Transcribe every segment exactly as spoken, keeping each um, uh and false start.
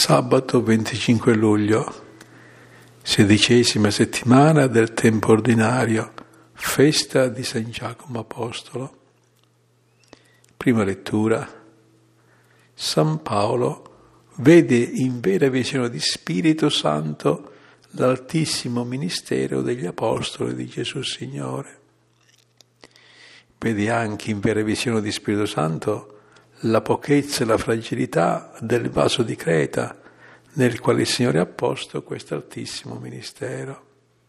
Sabato venticinque luglio, sedicesima settimana del tempo ordinario, festa di San Giacomo Apostolo. Prima lettura. San Paolo vede in vera visione di Spirito Santo l'altissimo ministero degli Apostoli di Gesù Signore. Vede anche in vera visione di Spirito Santo la pochezza e la fragilità del vaso di Creta nel quale il Signore ha posto questo altissimo ministero.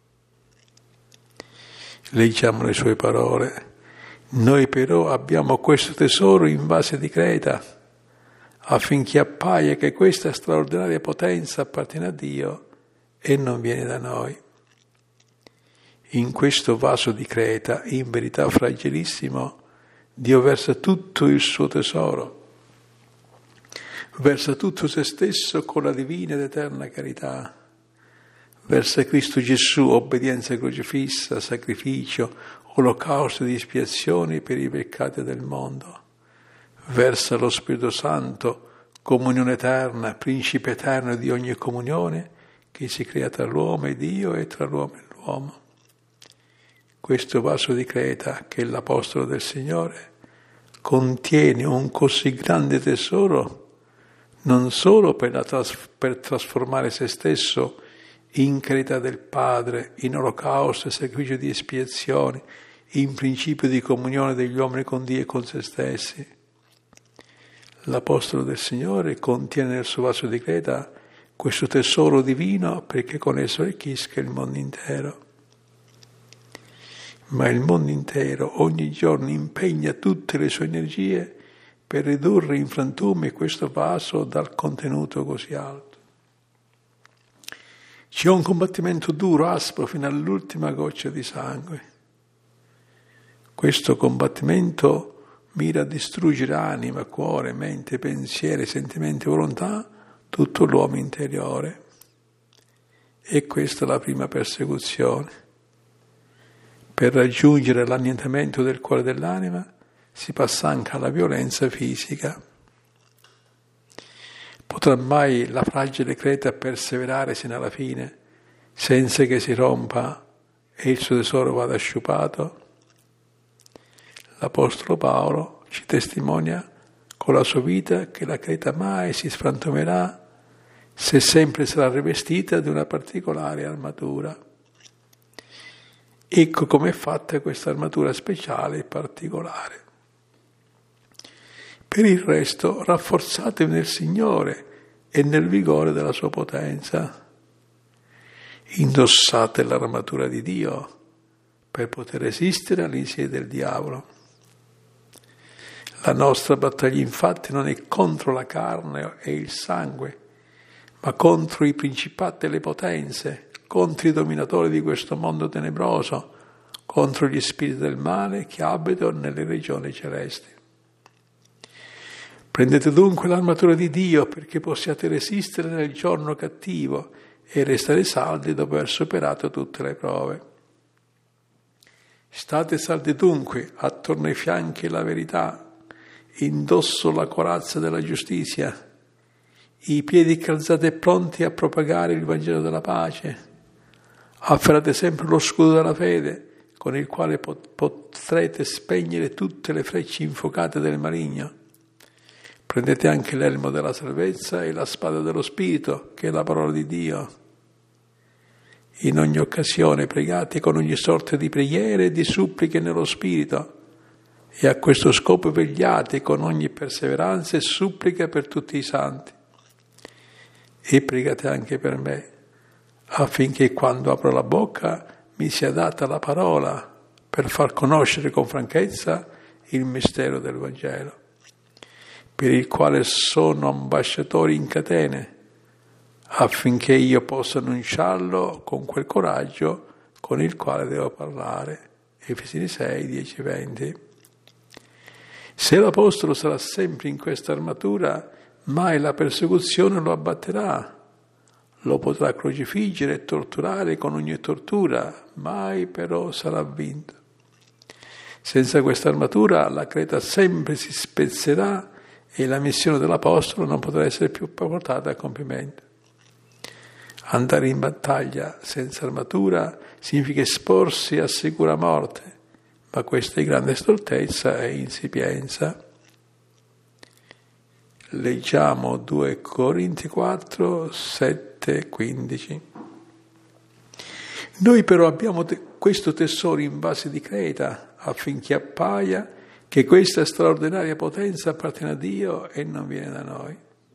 Leggiamo le sue parole. Noi però abbiamo questo tesoro in vasi di Creta, affinché appaia che questa straordinaria potenza appartiene a Dio e non viene da noi. In questo vaso di Creta, in verità fragilissimo, Dio versa tutto il suo tesoro, versa tutto se stesso con la divina ed eterna carità, versa Cristo Gesù, obbedienza crocifissa, sacrificio, olocausto di espiazione per i peccati del mondo, versa lo Spirito Santo, comunione eterna, principe eterno di ogni comunione che si crea tra l'uomo e Dio e tra l'uomo e l'uomo. Questo vaso di Creta, che è l'Apostolo del Signore, contiene un così grande tesoro, non solo per, la tras- per trasformare se stesso in carità del Padre, in olocausto e sacrificio di espiazione, in principio di comunione degli uomini con Dio e con se stessi. L'Apostolo del Signore contiene nel suo vaso di Creta questo tesoro divino perché con esso arricchisca il mondo intero. Ma il mondo intero ogni giorno impegna tutte le sue energie per ridurre in frantumi questo vaso dal contenuto così alto. C'è un combattimento duro, aspro, fino all'ultima goccia di sangue. Questo combattimento mira a distruggere anima, cuore, mente, pensieri, sentimenti e volontà, tutto l'uomo interiore. E questa è la prima persecuzione. Per raggiungere l'annientamento del cuore dell'anima si passa anche alla violenza fisica. Potrà mai la fragile Creta perseverare sino alla fine senza che si rompa e il suo tesoro vada sciupato? L'Apostolo Paolo ci testimonia con la sua vita che la Creta mai si sfrantumerà se sempre sarà rivestita di una particolare armatura. Ecco com'è fatta questa armatura speciale e particolare. Per il resto, rafforzatevi nel Signore e nel vigore della sua potenza. Indossate l'armatura di Dio per poter resistere all'insidia del diavolo. La nostra battaglia infatti non è contro la carne e il sangue, ma contro i principati e le potenze, contro i dominatori di questo mondo tenebroso, contro gli spiriti del male che abitano nelle regioni celesti. Prendete dunque l'armatura di Dio perché possiate resistere nel giorno cattivo e restare saldi dopo aver superato tutte le prove. State saldi dunque, attorno ai fianchi la verità, indosso la corazza della giustizia, i piedi calzati e pronti a propagare il Vangelo della pace. Afferrate sempre lo scudo della fede, con il quale pot- potrete spegnere tutte le frecce infuocate del maligno. Prendete anche l'elmo della salvezza e la spada dello Spirito, che è la parola di Dio. In ogni occasione pregate con ogni sorta di preghiere e di suppliche nello Spirito, e a questo scopo vegliate con ogni perseveranza e supplica per tutti i santi. E pregate anche per me, affinché quando apro la bocca mi sia data la parola per far conoscere con franchezza il mistero del Vangelo, per il quale sono ambasciatore in catene, affinché io possa annunciarlo con quel coraggio con il quale devo parlare. Efesini sei, dieci, venti. Se l'Apostolo sarà sempre in questa armatura, mai la persecuzione lo abbatterà. Lo potrà crocifiggere e torturare con ogni tortura, mai però sarà vinto. Senza questa armatura la Creta sempre si spezzerà e la missione dell'Apostolo non potrà essere più portata a compimento. Andare in battaglia senza armatura significa esporsi a sicura morte, ma questa è grande stoltezza e insipienza. Leggiamo due Corinzi quattro, sette, quindici. Noi però abbiamo te- questo tesoro in vasi di creta, affinché appaia che questa straordinaria potenza appartiene a Dio e non viene da noi.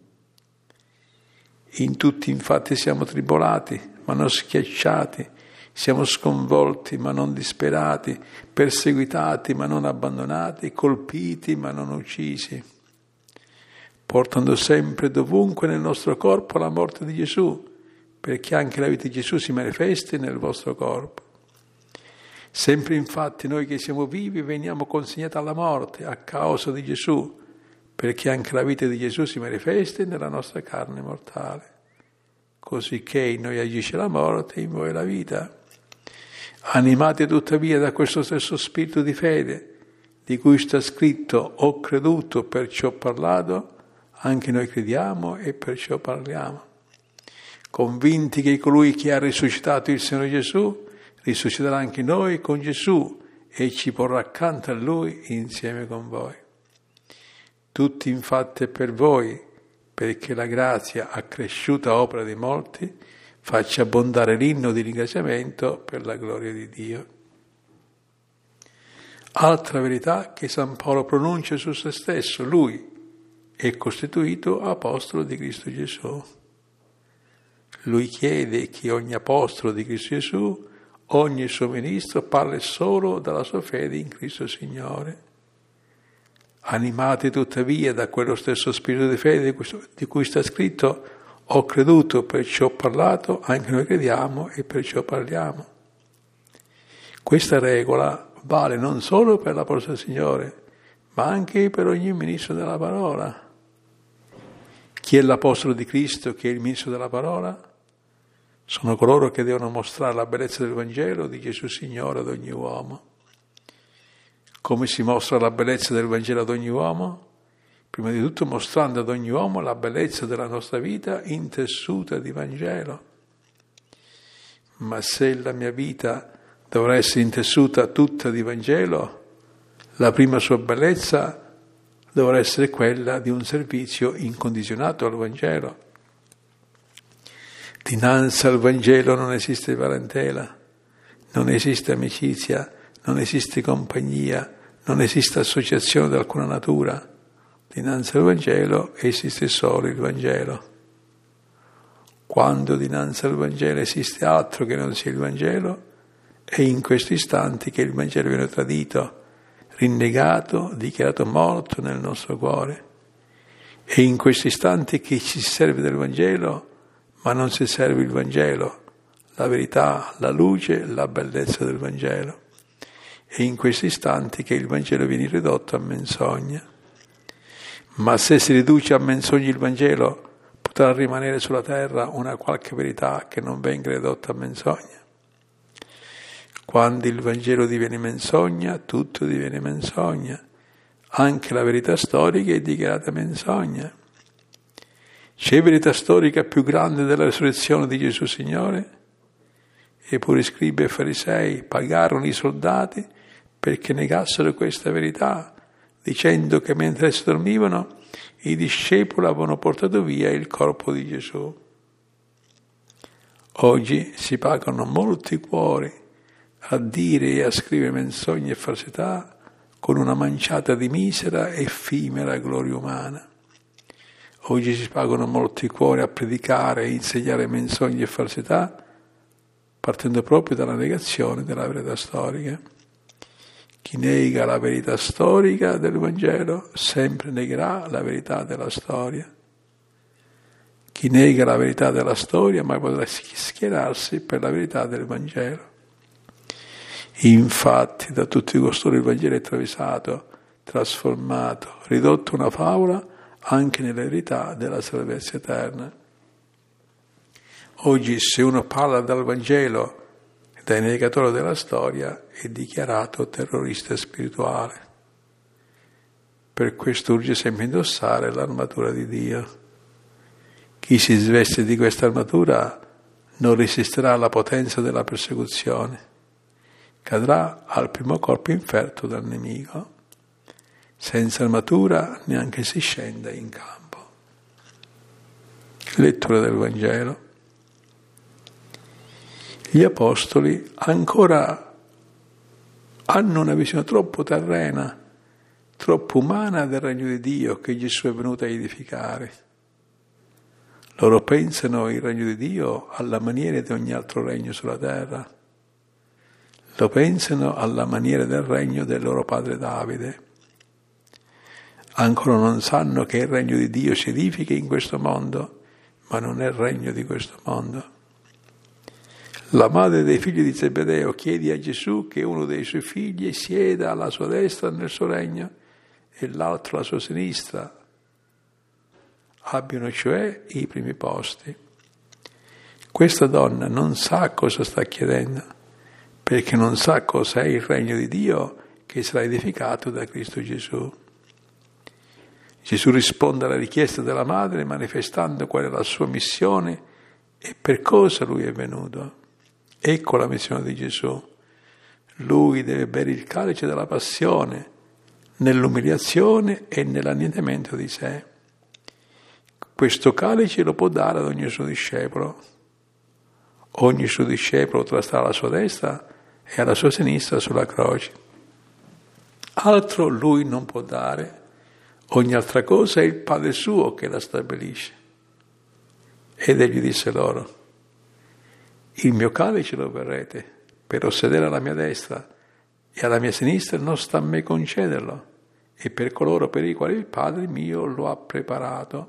In tutti infatti siamo tribolati, ma non schiacciati, siamo sconvolti ma non disperati, perseguitati ma non abbandonati, colpiti ma non uccisi, portando sempre dovunque nel nostro corpo la morte di Gesù, perché anche la vita di Gesù si manifesti nel vostro corpo. Sempre infatti noi che siamo vivi veniamo consegnati alla morte a causa di Gesù, perché anche la vita di Gesù si manifesti nella nostra carne mortale. Cosicché in noi agisce la morte, in voi la vita. Animati tuttavia da questo stesso spirito di fede, di cui sta scritto: ho creduto, perciò ho parlato, anche noi crediamo e perciò parliamo. Convinti che colui che ha risuscitato il Signore Gesù risusciterà anche noi con Gesù e ci porrà accanto a Lui insieme con voi. Tutti infatti è per voi, perché la grazia accresciuta a opera di molti faccia abbondare l'inno di ringraziamento per la gloria di Dio. Altra verità che San Paolo pronuncia su se stesso: lui è costituito apostolo di Cristo Gesù. Lui chiede che ogni apostolo di Cristo Gesù, ogni suo ministro, parli solo dalla sua fede in Cristo Signore. Animati tuttavia da quello stesso spirito di fede di cui sta scritto: ho creduto, perciò ho parlato, anche noi crediamo e perciò parliamo. Questa regola vale non solo per l'Apostolo del Signore, ma anche per ogni ministro della parola. Chi è l'Apostolo di Cristo, chi è il ministro della parola? Sono coloro che devono mostrare la bellezza del Vangelo di Gesù Signore ad ogni uomo. Come si mostra la bellezza del Vangelo ad ogni uomo? Prima di tutto mostrando ad ogni uomo la bellezza della nostra vita intessuta di Vangelo. Ma se la mia vita dovrà essere intessuta tutta di Vangelo, la prima sua bellezza dovrà essere quella di un servizio incondizionato al Vangelo. Dinanzi al Vangelo non esiste parentela, non esiste amicizia, non esiste compagnia, non esiste associazione di alcuna natura. Dinanzi al Vangelo esiste solo il Vangelo. Quando dinanzi al Vangelo esiste altro che non sia il Vangelo, è in questi istanti che il Vangelo viene tradito, rinnegato, dichiarato morto nel nostro cuore. È in questi istanti che ci si serve del Vangelo, ma non si serve il Vangelo, la verità, la luce, la bellezza del Vangelo. È in questi istanti che il Vangelo viene ridotto a menzogna. Ma se si riduce a menzogna il Vangelo, potrà rimanere sulla terra una qualche verità che non venga ridotta a menzogna. Quando il Vangelo diviene menzogna, tutto diviene menzogna. Anche la verità storica è dichiarata menzogna. C'è verità storica più grande della risurrezione di Gesù Signore? Eppure i scribi e farisei pagarono i soldati perché negassero questa verità, dicendo che mentre essi dormivano i discepoli avevano portato via il corpo di Gesù. Oggi si pagano molti cuori a dire e a scrivere menzogne e falsità con una manciata di misera e effimera gloria umana. Oggi si pagano molti cuori a predicare e insegnare menzogne e falsità, partendo proprio dalla negazione della verità storica. Chi nega la verità storica del Vangelo sempre negherà la verità della storia. Chi nega la verità della storia mai potrà schierarsi per la verità del Vangelo. Infatti da tutti costoro il Vangelo è travisato, trasformato, ridotto una favola anche nella verità della salvezza eterna. Oggi se uno parla dal Vangelo da negatore della storia è dichiarato terrorista spirituale. Per questo urge sempre indossare l'armatura di Dio. Chi si sveste di questa armatura non resisterà alla potenza della persecuzione, cadrà al primo colpo inferto dal nemico. Senza armatura neanche si scende in campo. Lettura del Vangelo. Gli apostoli ancora hanno una visione troppo terrena, troppo umana del regno di Dio che Gesù è venuto a edificare. Loro pensano il regno di Dio alla maniera di ogni altro regno sulla terra. Lo pensano alla maniera del regno del loro padre Davide. Ancora non sanno che il regno di Dio si edifica in questo mondo, ma non è il regno di questo mondo. La madre dei figli di Zebedeo chiede a Gesù che uno dei suoi figli sieda alla sua destra nel suo regno e l'altro alla sua sinistra, abbiano cioè i primi posti. Questa donna non sa cosa sta chiedendo, perché non sa cos'è il regno di Dio che sarà edificato da Cristo Gesù. Gesù risponde alla richiesta della madre manifestando qual è la sua missione e per cosa lui è venuto. Ecco la missione di Gesù. Lui deve bere il calice della passione, nell'umiliazione e nell'annientamento di sé. Questo calice lo può dare ad ogni suo discepolo. Ogni suo discepolo potrà stare alla sua destra e alla sua sinistra sulla croce. Altro lui non può dare. Ogni altra cosa è il Padre suo che la stabilisce. Ed egli disse loro: il mio calice lo berrete, però sedere alla mia destra e alla mia sinistra non sta a me concederlo, e per coloro per i quali il Padre mio lo ha preparato.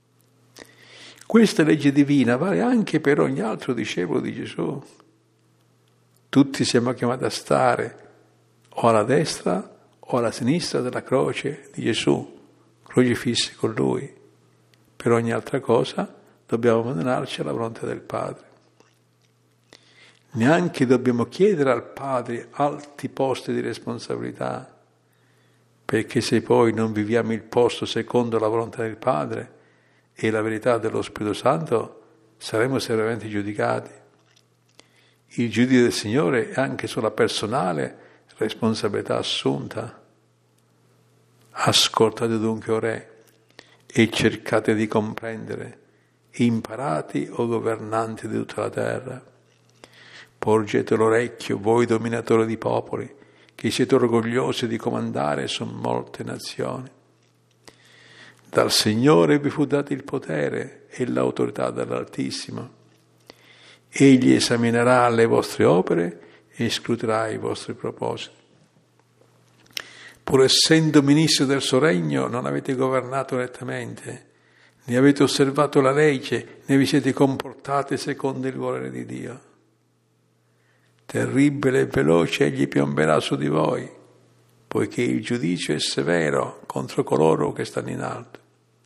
Questa legge divina vale anche per ogni altro discepolo di Gesù. Tutti siamo chiamati a stare o alla destra o alla sinistra della croce di Gesù, crocifissi con Lui. Per ogni altra cosa dobbiamo abbandonarci alla volontà del Padre. Neanche dobbiamo chiedere al Padre alti posti di responsabilità, perché se poi non viviamo il posto secondo la volontà del Padre e la verità dello Spirito Santo, saremo severamente giudicati. Il giudizio del Signore è anche sulla personale responsabilità assunta. Ascoltate dunque, o re, e cercate di comprendere, imparati o governanti di tutta la terra. Porgete l'orecchio, voi dominatori di popoli, che siete orgogliosi di comandare su molte nazioni. Dal Signore vi fu dato il potere e l'autorità dall'Altissimo. Egli esaminerà le vostre opere e scruterà i vostri propositi. Pur essendo ministri del suo regno, non avete governato rettamente, né avete osservato la legge, né vi siete comportati secondo il volere di Dio. Terribile e veloce egli piomberà su di voi, poiché il giudizio è severo contro coloro che stanno in alto.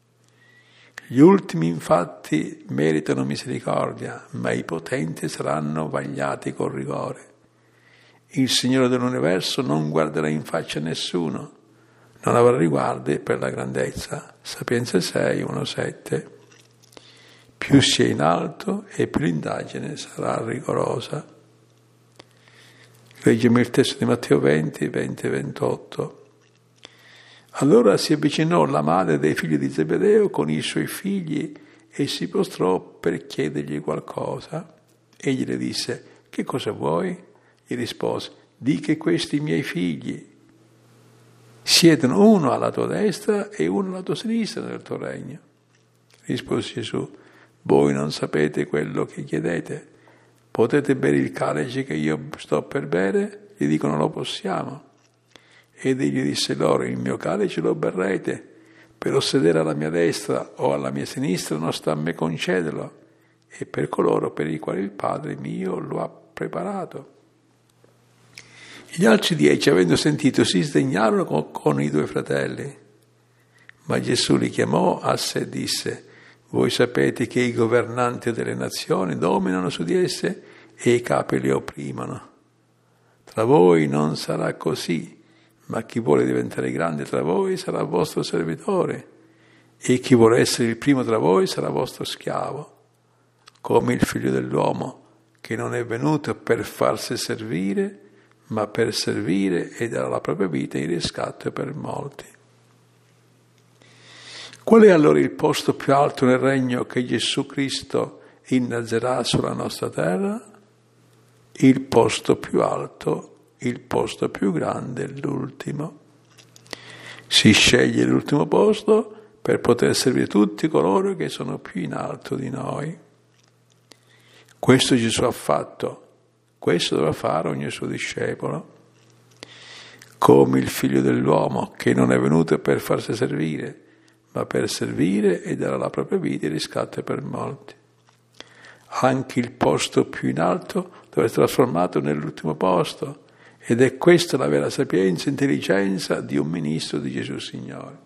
Gli ultimi infatti meritano misericordia, ma i potenti saranno vagliati con rigore. Il Signore dell'universo non guarderà in faccia a nessuno, non avrà riguardi per la grandezza. Sapienza sei, uno sette. Più si è in alto e più l'indagine sarà rigorosa. Leggiamo il testo di Matteo venti, venti e ventotto. Allora si avvicinò la madre dei figli di Zebedeo con i suoi figli e si prostrò per chiedergli qualcosa. Egli le disse: che cosa vuoi? Gli rispose: di che questi miei figli siedono uno alla tua destra e uno alla tua sinistra nel tuo regno. Rispose Gesù: voi non sapete quello che chiedete. Potete bere il calice che io sto per bere? Gli dicono: lo possiamo. Ed egli disse loro: il mio calice lo berrete, però sedere alla mia destra o alla mia sinistra non sta a me concederlo, e per coloro per i quali il Padre mio lo ha preparato. Gli altri dieci, avendo sentito, si sdegnarono con, con i due fratelli. Ma Gesù li chiamò a sé e disse: voi sapete che i governanti delle nazioni dominano su di esse e i capi le opprimono. Tra voi non sarà così, ma chi vuole diventare grande tra voi sarà vostro servitore, e chi vuole essere il primo tra voi sarà vostro schiavo, come il Figlio dell'uomo, che non è venuto per farsi servire, ma per servire e dare la propria vita in riscatto per molti. Qual è allora il posto più alto nel regno che Gesù Cristo innalzerà sulla nostra terra? Il posto più alto, il posto più grande, l'ultimo. Si sceglie l'ultimo posto per poter servire tutti coloro che sono più in alto di noi. Questo Gesù ha fatto, questo dovrà fare ogni suo discepolo, come il Figlio dell'uomo, che non è venuto per farsi servire, ma per servire e dare la propria vita in riscatto per molti. Anche il posto più in alto deve essere trasformato nell'ultimo posto, ed è questa la vera sapienza e intelligenza di un ministro di Gesù Signore.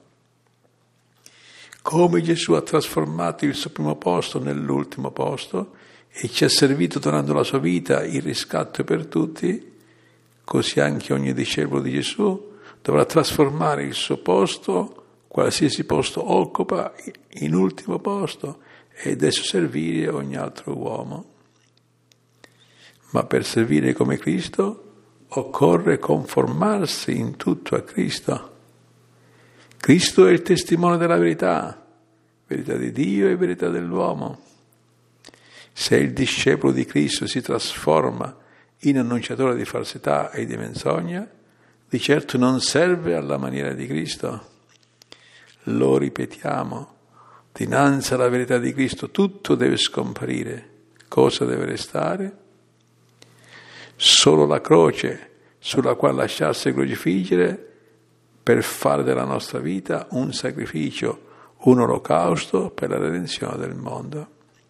Come Gesù ha trasformato il suo primo posto nell'ultimo posto e ci ha servito donando la sua vita in riscatto per tutti, così anche ogni discepolo di Gesù dovrà trasformare il suo posto, qualsiasi posto occupa, in ultimo posto ed esso servire ogni altro uomo. Ma per servire come Cristo occorre conformarsi in tutto a Cristo. Cristo è il testimone della verità, verità di Dio e verità dell'uomo. Se il discepolo di Cristo si trasforma in annunciatore di falsità e di menzogna, di certo non serve alla maniera di Cristo. Lo ripetiamo, dinanzi alla verità di Cristo tutto deve scomparire. Cosa deve restare? Solo la croce sulla quale lasciarsi crocifiggere per fare della nostra vita un sacrificio, un olocausto per la redenzione del mondo.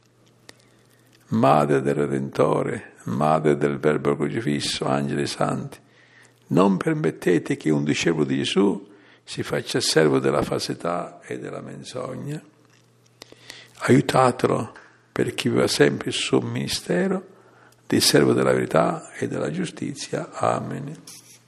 Madre del Redentore, Madre del Verbo crocifisso, angeli santi, non permettete che un discepolo di Gesù si faccia servo della falsità e della menzogna. Aiutatelo perché viva sempre il suo ministero di servo della verità e della giustizia. Amen.